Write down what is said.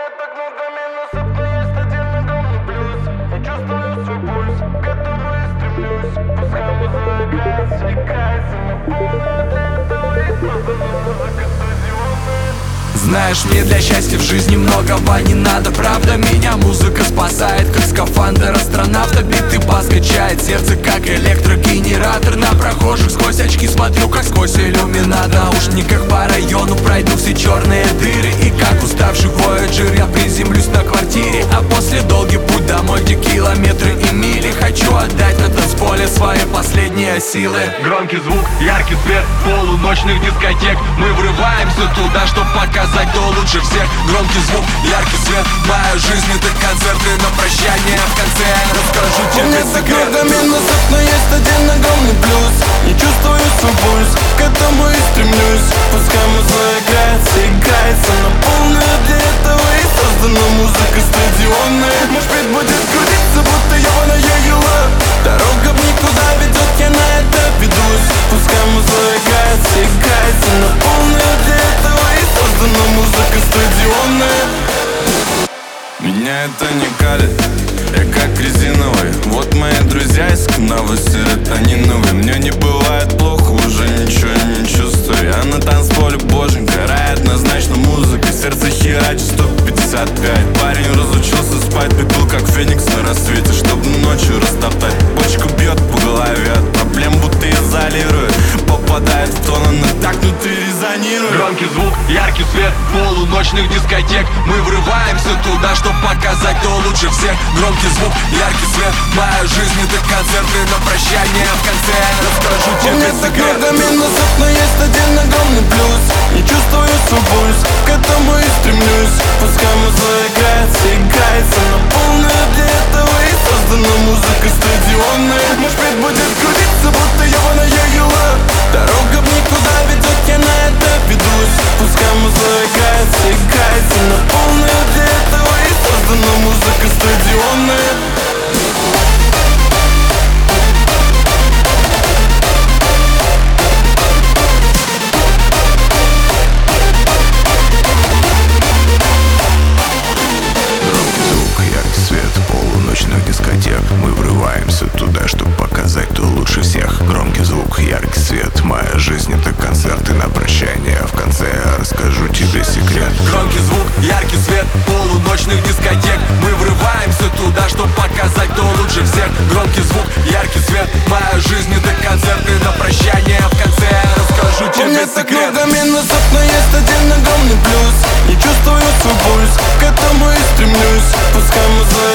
так много минусов, но есть один огромный плюс. Я чувствую свой пульс, к этому и стремлюсь. Пускай музыка играет, свлекается на полную. Для этого и создана музыка стадионная. Знаешь, мне для счастья в жизни многого не надо. Правда, меня музыка спасает, как скафандр астронавта. Биты бас качает сердце, как электрогенератор. На прохожих сквозь очки смотрю, как сквозь иллюминат. В наушниках по району пройду все черные дыры. И как уставший Voyager я приземлюсь на квартире. А после долгий путь домой, где километры и мили. Хочу отдать на танцполе свои последние силы. Громкий звук, яркий свет полуночных дискотек. Мы врываемся туда, чтоб показать, кто лучше всех. Громкий звук, яркий свет, моя жизнь это концерты на прощание. В конце я расскажу тебе секрет. Много минусов, но есть один огромный плюс. Я чувствую свой пульс, к этому и стремлюсь. Пускай музыка играется, играется на полную. Для этого и создана музыка стадионная. Мой шпит будет крутиться, будто ебаная юла. Дорога в никуда ведет, я на это ведусь. Пускай музыка играется, играется на полную. Для этого и создана музыка стадионная. Меня это не калит, я как резиновый. Вот мои друзья из канавы серотониновые. Мне не бывает плохо, уже ничего не чувствую. Я на танцполе, боженька, рай однозначно музыка. Сердце херачит 155. Парень разучился спать, припил как феникс на рассвете, чтобы ночью растоптать. Почку бьет по голове, от проблем будто изолирует. Попадает в тон, она так внутри резонирует. Громкий звук, яркий свет полуночных дискотек. Мы врываемся туда, чтоб показать, кто лучше всех. Громкий звук, яркий свет, моя жизнь это концерты на прощание. В конце я расскажу тебе секрет. Много минусов, но есть один огромный плюс. Я чувствую свой пульс, к этому и стремлюсь. Пускай музыка играется, играется на полную. Для этого и создана музыка стадионная. Мой шпит будет крутиться, будто ебаная юла. Дорога в никуда ведет, я на это ведусь. Пускай музыка играется, играется на полную. Для этого и создана музыка стадионная. Полуночных дискотек. Мы врываемся туда, чтобы показать, кто лучше всех. Громкий звук, яркий свет, моя жизнь это концерты на прощание. В конце я расскажу тебе секрет. Громкий звук, яркий свет полуночных дискотек. Мы врываемся туда, чтобы показать, кто лучше всех. Громкий звук, яркий свет, моя жизнь это концерты на прощание. В конце я расскажу тебе секрет. Много минусов, но есть один огромный плюс. Я чувствую свой пульс, к этому и стремлюсь. Пускай музыка